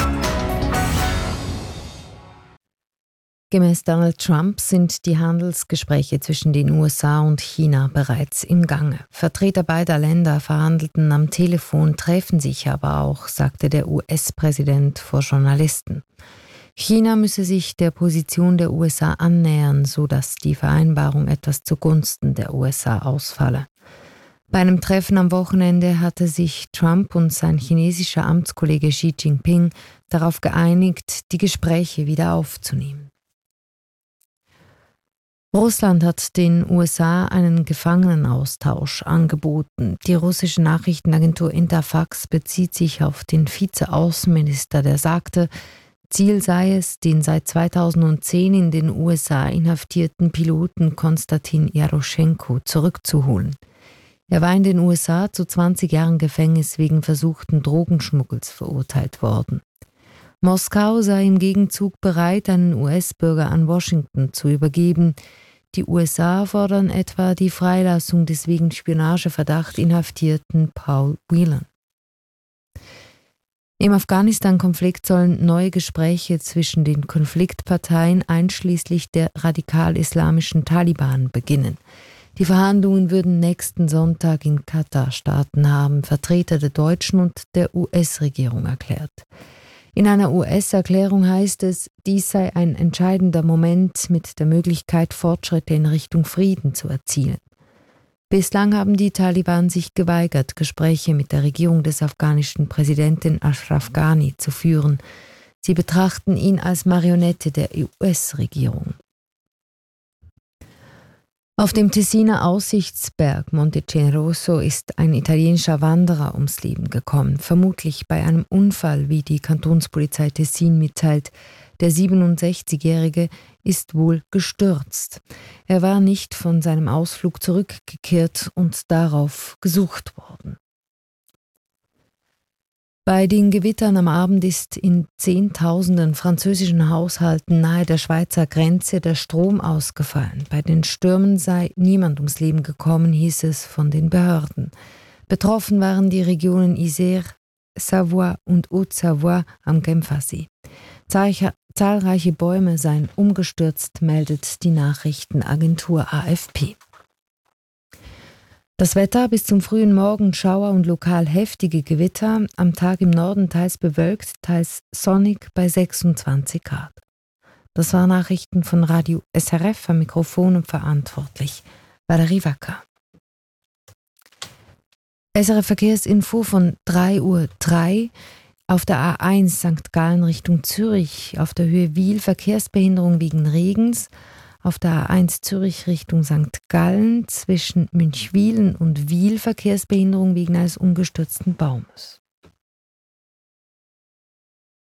Gemäß Donald Trump sind die Handelsgespräche zwischen den USA und China bereits im Gange. Vertreter beider Länder verhandelten am Telefon, treffen sich aber auch, sagte der US-Präsident vor Journalisten. China müsse sich der Position der USA annähern, sodass die Vereinbarung etwas zugunsten der USA ausfalle. Bei einem Treffen am Wochenende hatte sich Trump und sein chinesischer Amtskollege Xi Jinping darauf geeinigt, die Gespräche wieder aufzunehmen. Russland hat den USA einen Gefangenenaustausch angeboten. Die russische Nachrichtenagentur Interfax bezieht sich auf den Vize-Außenminister, der sagte, Ziel sei es, den seit 2010 in den USA inhaftierten Piloten Konstantin Jaroschenko zurückzuholen. Er war in den USA zu 20 Jahren Gefängnis wegen versuchten Drogenschmuggels verurteilt worden. Moskau sei im Gegenzug bereit, einen US-Bürger an Washington zu übergeben. Die USA fordern etwa die Freilassung des wegen Spionageverdacht inhaftierten Paul Whelan. Im Afghanistan-Konflikt sollen neue Gespräche zwischen den Konfliktparteien einschließlich der radikal-islamischen Taliban beginnen. Die Verhandlungen würden nächsten Sonntag in Katar starten, haben Vertreter der deutschen und der US-Regierung erklärt. In einer US-Erklärung heißt es, dies sei ein entscheidender Moment mit der Möglichkeit, Fortschritte in Richtung Frieden zu erzielen. Bislang haben die Taliban sich geweigert, Gespräche mit der Regierung des afghanischen Präsidenten Ashraf Ghani zu führen. Sie betrachten ihn als Marionette der US-Regierung. Auf dem Tessiner Aussichtsberg Monte Generoso ist ein italienischer Wanderer ums Leben gekommen, vermutlich bei einem Unfall, wie die Kantonspolizei Tessin mitteilt. Der 67-Jährige ist wohl gestürzt. Er war nicht von seinem Ausflug zurückgekehrt und darauf gesucht worden. Bei den Gewittern am Abend ist in Zehntausenden französischen Haushalten nahe der Schweizer Grenze der Strom ausgefallen. Bei den Stürmen sei niemand ums Leben gekommen, hieß es von den Behörden. Betroffen waren die Regionen Isère, Savoie und Haute-Savoie am Genfersee. Zahlreiche Bäume seien umgestürzt, meldet die Nachrichtenagentur AFP. Das Wetter: bis zum frühen Morgen Schauer und lokal heftige Gewitter, am Tag im Norden teils bewölkt, teils sonnig bei 26 Grad. Das waren Nachrichten von Radio SRF, am Mikrofon und verantwortlich Valerie Wacker. SRF Verkehrsinfo von 3:03 Uhr. Auf der A1 St. Gallen Richtung Zürich, auf der Höhe Wil Verkehrsbehinderung wegen Regens. Auf der A1 Zürich Richtung St. Gallen zwischen Münchwilen und Wil Verkehrsbehinderung wegen eines umgestürzten Baumes.